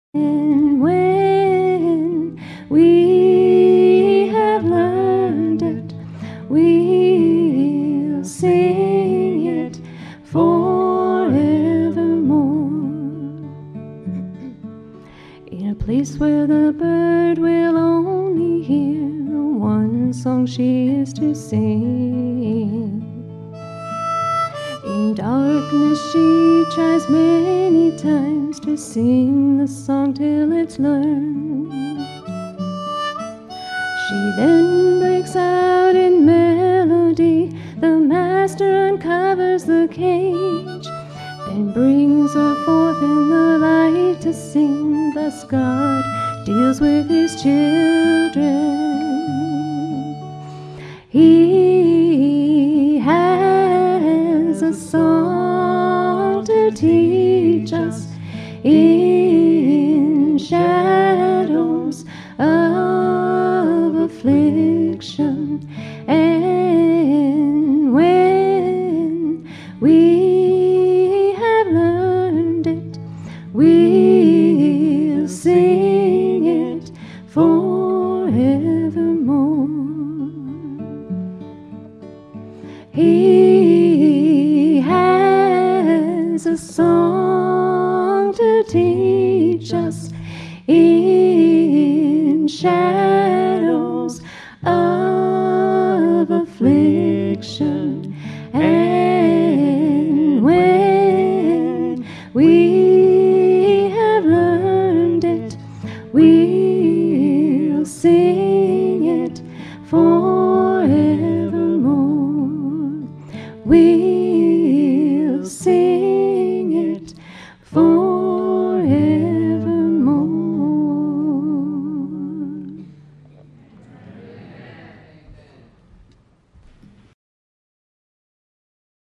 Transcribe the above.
And when we have learned it, we'll sing it forevermore. In a place where the bird will only hear the one song she is to sing. In darkness she tries many times to sing the song till it's learned. She then breaks out in melody. The master uncovers the cage, then brings her forth in the light to sing. Thus God deals with his children. He has a song to teach us in shadows of affliction. And when we have learned it, we'll sing it forevermore. He has a song to teach us in shadows